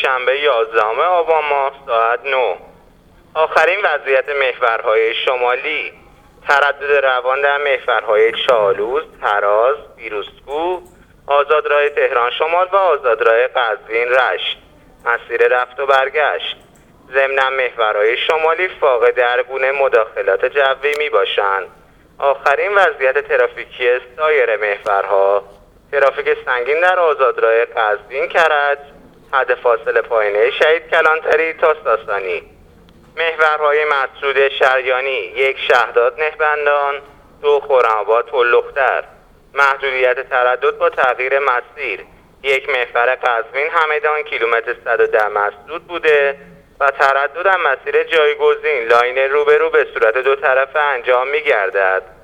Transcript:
دوشنبه 11 آبان ماه ساعت 9. آخرین وضعیت محورهای شمالی: تردد روان در محورهای چالوس، تراز، پیروزکوه، آزادراه تهران شمال و آزادراه قزوین رشت. مسیر رفت و برگشت: ضمن محورهای شمالی فاقد هر گونه مداخلات جوی می باشند. آخرین وضعیت ترافیکی سایر محورها: ترافیک سنگین در آزادراه قزوین کرج، حد فاصله پایینه شهید کلانتری تا ساسانی. محورهای مسعود شریانی: 1 شهداد نهبندان، 2 خرم‌آباد پل‌لختر. محدودیت تردد با تغییر مسیر: 1 محور قزوین همدان کیلومتر 110 مسدود بوده و تردد در مسیر جایگزین لاین روبرو به صورت دو طرفه انجام می گردد.